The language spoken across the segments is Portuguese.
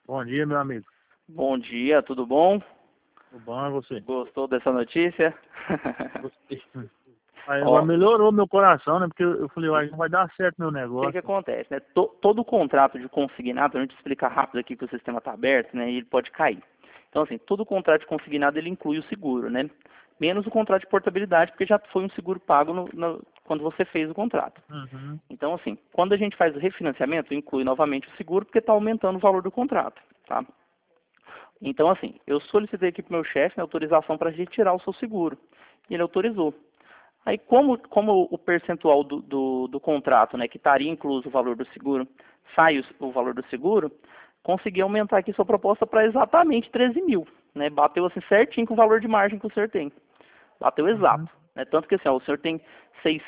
Bom dia, meu amigo. Bom dia, tudo bom? Tudo bom, e você? Gostou dessa notícia? Gostei. Aí agora Ó, melhorou meu coração, né? Porque eu falei, uai, não vai dar certo meu o que negócio. acontece, né? Todo contrato de consignado, a gente explica rápido aqui que o sistema está aberto, né? E ele pode cair. Então, assim, todo contrato de consignado, ele inclui o seguro, né? Menos o contrato de portabilidade, porque já foi um seguro pago quando você fez o contrato. Uhum. Então, assim, quando a gente faz o refinanciamento, inclui novamente o seguro, porque está aumentando o valor do contrato, tá? Então, assim, eu solicitei aqui para o meu chefe, né, autorização para retirar o seu seguro. E ele autorizou. Aí, como o percentual do contrato, né, que estaria incluso o valor do seguro, sai o valor do seguro, consegui aumentar aqui sua proposta para exatamente 13 mil. Né? Bateu assim certinho com o valor de margem que o senhor tem. Bateu Uhum. exato. Né? Tanto que assim, ó, o senhor tem R$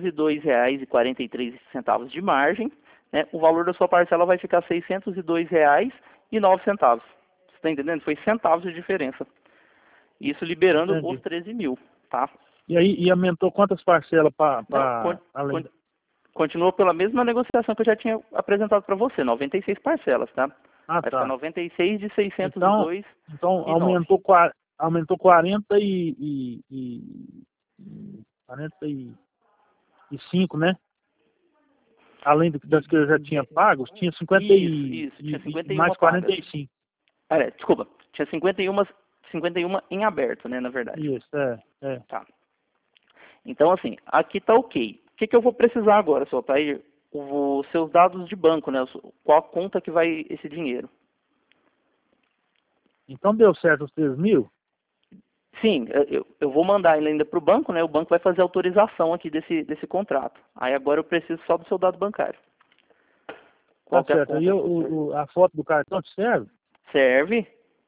602,43 de margem. Né? O valor da sua parcela vai ficar R$ 602,09. Você está entendendo? Foi centavos de diferença. Isso liberando os Entendi. 13 mil. Tá? E aí, e aumentou quantas parcelas Não, além? continua pela mesma negociação que eu já tinha apresentado para você, 96 parcelas, tá? Ah, Vai ficar tá. 96 de Então, 602,09. aumentou 45, né? Além das que eu já tinha pago, tinha 50 Isso, tinha e 51 mais pagas. 45. Desculpa, tinha 51 em aberto, né, na verdade. Isso, é. Tá. Então, assim, aqui tá ok. O que, que eu vou precisar agora, senhor Tair? Os seus dados de banco, né? Qual a conta que vai esse dinheiro? Então deu certo os 3 mil? Sim, eu vou mandar ele ainda para o banco, né? O banco vai fazer a autorização aqui desse contrato. Aí agora eu preciso só do seu dado bancário. Tá Qual que é a certo. Aí conta que o senhor a foto do cartão te serve? serve?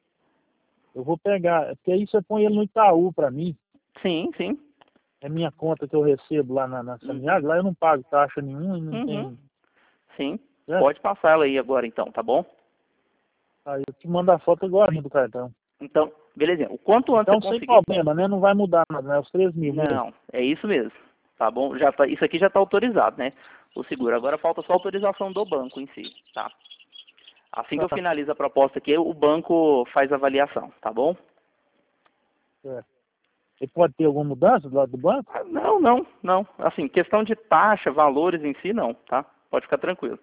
Eu vou pegar, porque aí você põe ele no Itaú para mim. Sim, sim. É minha conta que eu recebo lá na Uhum. Saniago. Lá eu não pago taxa nenhuma e não Uhum. tem. Sim. Certo? Pode passar ela aí agora então, tá bom? Aí eu te mando a foto agora do cartão. Então, belezinha. O quanto antes você Então, sem conseguir. problema, né? Não vai mudar nada, né? Os 3 mil mesmo. Não, é isso mesmo. Tá bom? Já tá, isso aqui já está autorizado, né? O seguro. Agora falta só a autorização do banco em si, tá? Assim que eu Tá finalizo a proposta aqui, o banco faz a avaliação, tá bom? certo. E pode ter alguma mudança do lado do banco? Não, não, não. Assim, questão de taxa, valores em si, não, tá? Pode ficar tranquilo.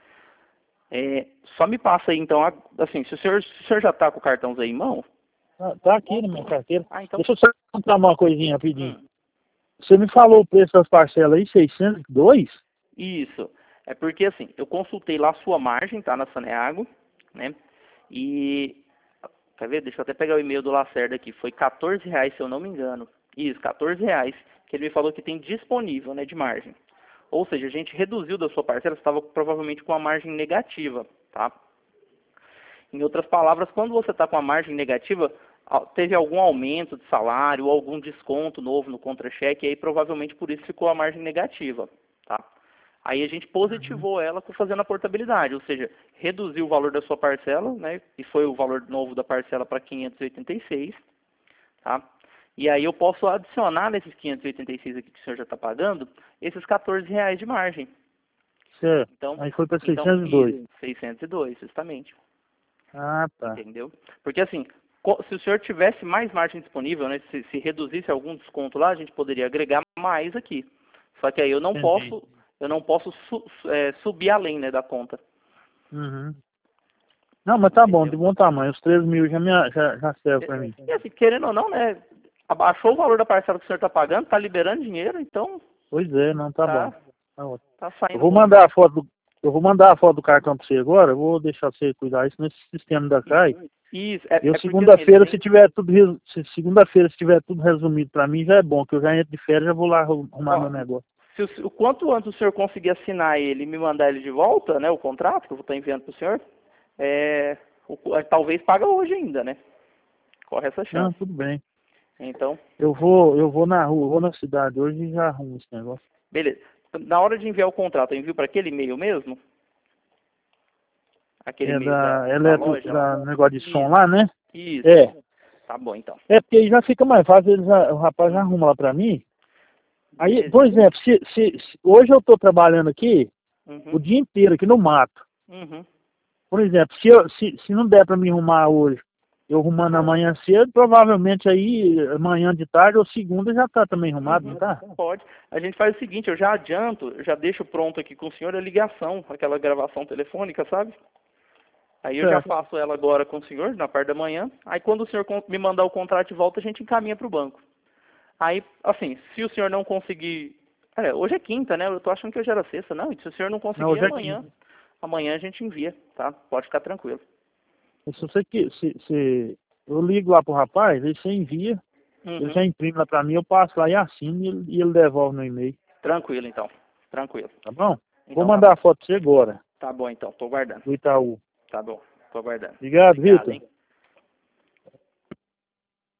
Só me passa aí, então, assim, se o senhor já tá com o cartão aí em mão, Tá aqui na minha carteira. então, Deixa eu só contar uma coisinha rapidinho. hum, Você me falou o preço das parcelas aí, 602? isso. É porque, assim, eu consultei lá a sua margem, tá, na Saneago, né? E, quer ver? Deixa eu até pegar o e-mail do Lacerda aqui. Foi R$ 14, se eu não me engano. Isso, R$ 14, que ele me falou que tem disponível, né, de margem. Ou seja, a gente reduziu da sua parcela, você estava provavelmente com uma margem negativa, tá? Em outras palavras, quando você está com a margem negativa, teve algum aumento de salário ou algum desconto novo no contra-cheque, e aí provavelmente por isso ficou a margem negativa, tá? Aí a gente Uhum. positivou ela fazendo a portabilidade, ou seja, reduziu o valor da sua parcela, né? E foi o valor novo da parcela para 586, tá? E aí eu posso adicionar nesses 586 aqui que o senhor já está pagando, esses R$ 14 de margem. Certo. Então, Aí foi para isso, 602. 602, justamente. Ah, tá. Entendeu? Porque assim, se o senhor tivesse mais margem disponível, né, se reduzisse algum desconto lá, a gente poderia agregar mais aqui. Só que aí Entendi. eu não posso subir além, né, da conta. Uhum. Não, mas tá bom, de Entendeu? bom tamanho. Os 3 mil já serve para mim. E assim, querendo ou não, né, abaixou o valor da parcela que o senhor está pagando, está liberando dinheiro, então Pois é, não, tá bom. tá, Tá ótimo. tá Eu saindo vou bom. mandar a foto eu vou mandar a foto do cartão para você agora. Eu vou deixar você cuidar isso nesse sistema da E- CAI. Isso, Eu é porque assim, eles segunda-feira, têm. se tiver tudo resumido para mim, já é bom, que eu já entro de férias, já vou lá arrumar meu Ó, negócio. se o quanto antes o senhor conseguir assinar ele e me mandar ele de volta, né, o contrato que eu vou estar enviando para o senhor, é, talvez paga hoje ainda, né? Corre essa Não, chance. tudo bem. Então, Eu vou na rua, eu vou na cidade hoje e já arrumo esse negócio. beleza. Na hora de enviar o contrato, eu envio para aquele e-mail mesmo? Aquele É e-mail da da loja lá? da negócio de som Isso, lá, né? isso. É. Tá bom, então. É porque aí já fica mais fácil, o rapaz já arruma lá para mim. Aí, por Belezinha. exemplo, se hoje eu estou trabalhando aqui o Uhum, dia inteiro aqui no mato. uhum. por exemplo, se não der para me arrumar hoje, eu arrumando amanhã cedo, provavelmente aí amanhã de tarde ou segunda já tá também arrumado, não tá? Pode. A gente faz o seguinte, eu já adianto, eu já deixo pronto aqui com o senhor a ligação, aquela gravação telefônica, sabe? Aí eu já Certo. faço ela agora com o senhor, na parte da manhã. Aí quando o senhor me mandar o contrato de volta, a gente encaminha para o banco. Aí, assim, se o senhor não conseguir... hoje é quinta, né? Eu tô achando que hoje era sexta. Não, e se o senhor não Não, conseguir, hoje é amanhã. quinta. Amanhã a gente envia, tá? Pode ficar tranquilo. Se você que se eu ligo lá pro rapaz, aí você envia, ele Uhum. já imprime lá para mim, eu passo lá e assino e ele devolve no e-mail, Tranquilo, então. Tranquilo. tá bom? Vou Então tá mandar bom. a foto pra você agora, Tá bom, então. Tô guardando. do Itaú. Tá bom. Tô aguardando. Obrigado, Obrigado, Vitor. hein?